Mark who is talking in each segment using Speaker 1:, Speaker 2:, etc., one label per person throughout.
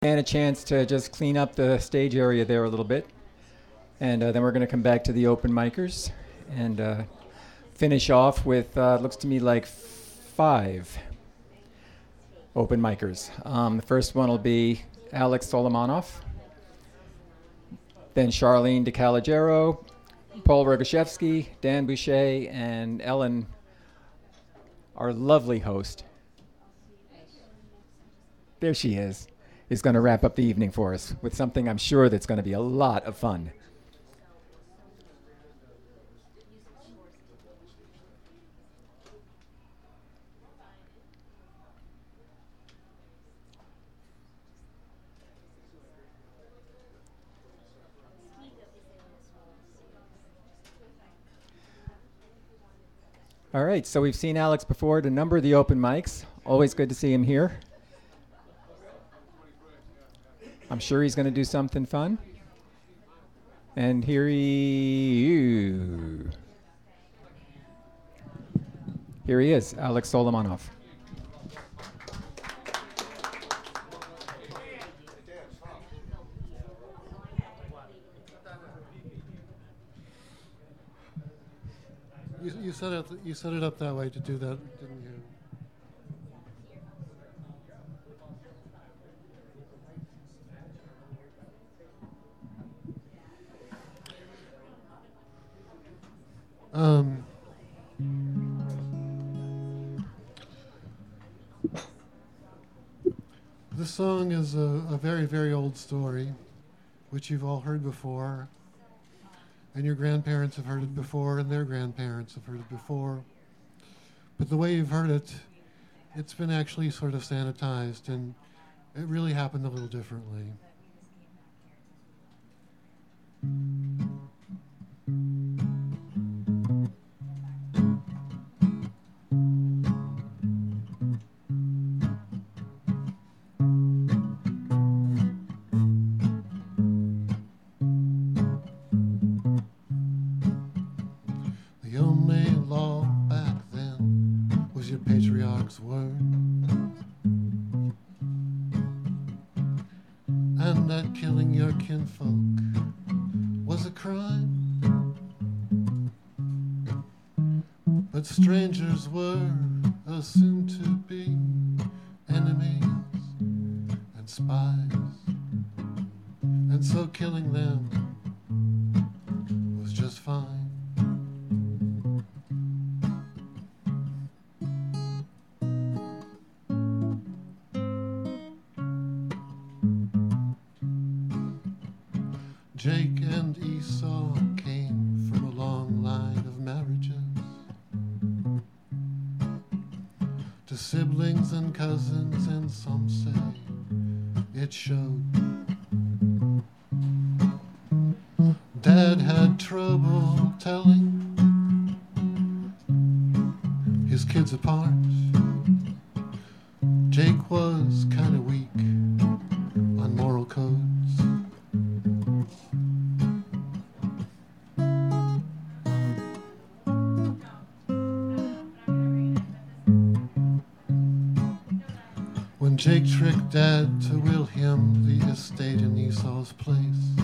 Speaker 1: And a chance to just clean up the stage area there a little bit. And then we're going to come back to the open micers and finish off with, looks to me like 5 open micers. The first one will be Alex Solomonov, then Charlene DeCalagero, Paul Rogoshevsky, Dan Boucher, and Ellen, our lovely host. There she is going to wrap up the evening for us with something I'm sure that's going to be a lot of fun. All right, so we've seen Alex before at a number of the open mics. Always good to see him here. I'm sure he's going to do something fun. And here he is, Alex Solomonov.
Speaker 2: You set it up that way to do that, didn't you? This song is a very, very old story, which you've all heard before, and your grandparents have heard it before, and their grandparents have heard it before. But the way you've heard it, it's been actually sort of sanitized, and it really happened a little differently. Strangers were assumed to be enemies and spies, and so killing them was just fine. Jake and Esau came from a long line of marriages, to siblings and cousins, and some say it showed. Dad had trouble telling his kids apart. Jake was kind of weak on moral codes. When Jake tricked Dad to will him the estate in Esau's place,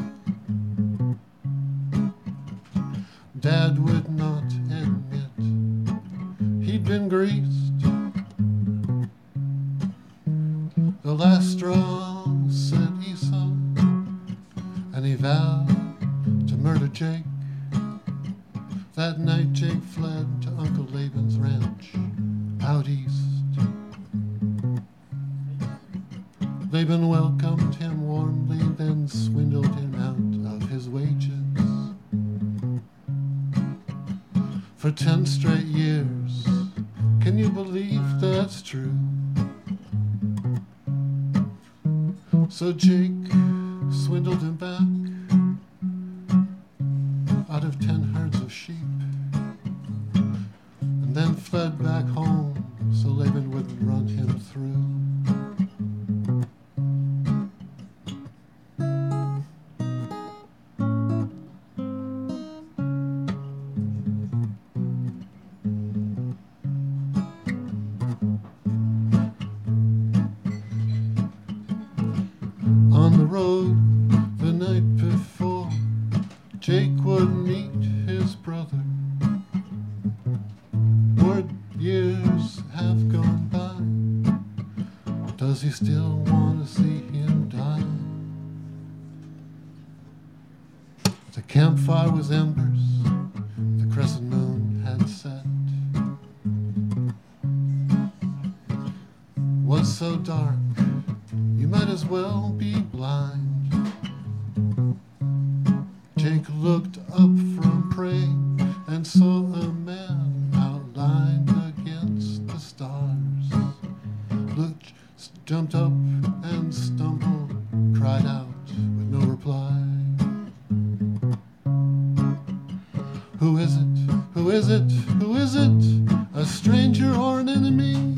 Speaker 2: Dad would not admit he'd been greased. The last straw, said Esau, and he vowed to murder Jake. That night Jake fled to Uncle Laban's ranch out east. Laban welcomed him warmly, then swindled him out of his wages. For 10 straight years, can you believe that's true? So Jake swindled him back out of 10 herds of sheep, and then fled back home so Laban wouldn't run him through. road the night before, Jake would meet his brother. More years have gone by. Does he still want to see him die? The campfire was embers, the crescent moon had set. Was so dark, you might as well be blind. Jake looked up from praying and saw a man outlined against the stars. Looked, jumped up and stumbled, cried out with no reply. Who is it? Who is it? Who is it? A stranger or an enemy?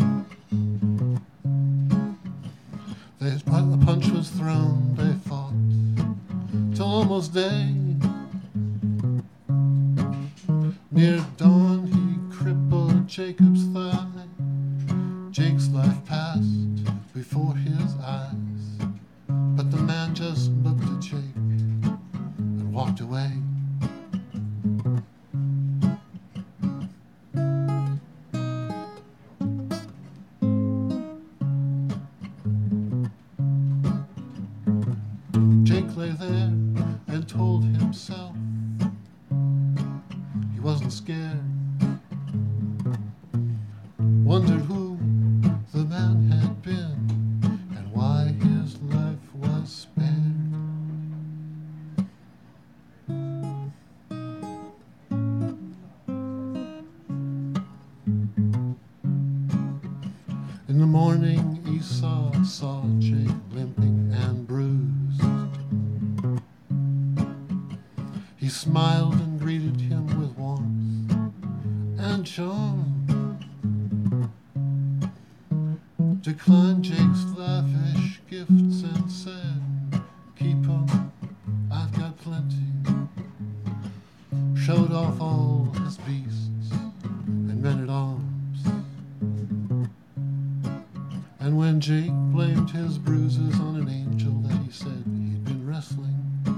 Speaker 2: A punch was thrown, they fought till almost day. Near dawn he crippled Jacob's thigh. Jake's life passed before his eyes, but the man just looked at Jake and walked away. Jake lay there and told himself he wasn't scared. Wondered who the man had been and why his life was spared. In the morning Esau saw Jake limping and bruised. He smiled and greeted him with warmth and charm. Declined Jake's lavish gifts and said, "Keep 'em, I've got plenty." Showed off all his beasts and men-at-arms. And when Jake blamed his bruises on an angel that he said he'd been wrestling,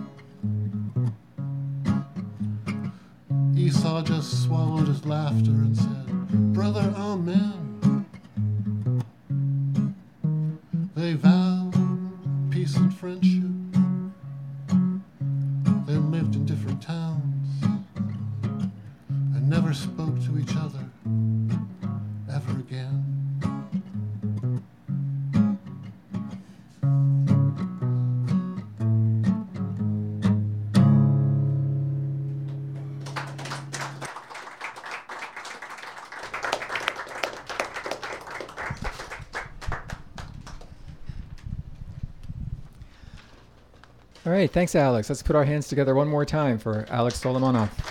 Speaker 2: Esau just swallowed his laughter and said, "Brother, amen." They vowed peace and friendship, then lived in different towns and never spoke to each other ever again.
Speaker 1: All right, thanks, Alex. Let's put our hands together one more time for Alex Solomonov.